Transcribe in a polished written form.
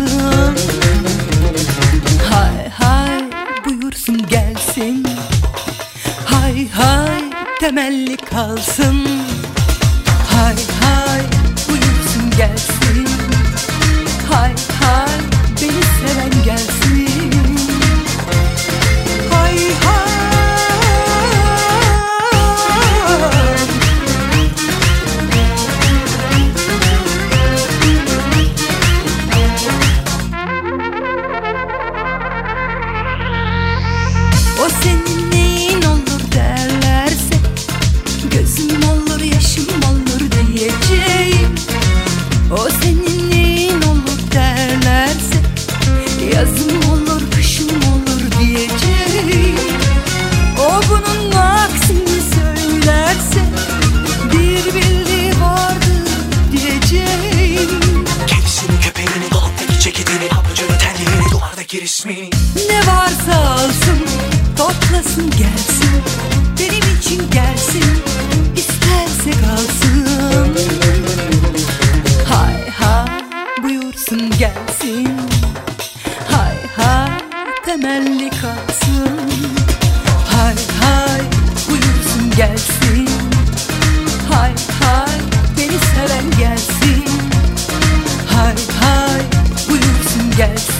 kalsın. Hay hay buyursun gelsin. Hay hay temelli kalsın. Hay hay buyursun gelsin. Hay hay beni seven gelsin. Hay hay. O senin neyin olur derlerse, gözüm olur yaşım olur diyeceğim. O senin neyin olur derlerse, yazım olur kışım olur diyeceğim. O bunun aksini söylerse, bir bildiği vardır diyeceğim. Kedisini, köpeğini, dolaptaki ceketini, pabucunu, terliğini, duvardaki resmini, Ne varsa alsın, toplasın gelsin. Benim için gelsin, isterse kalsın. Hay hay buyursun gelsin. Hay hay temelli kalsın. Hay hay buyursun gelsin. Hay hay beni seven gelsin. Hay hay buyursun gelsin.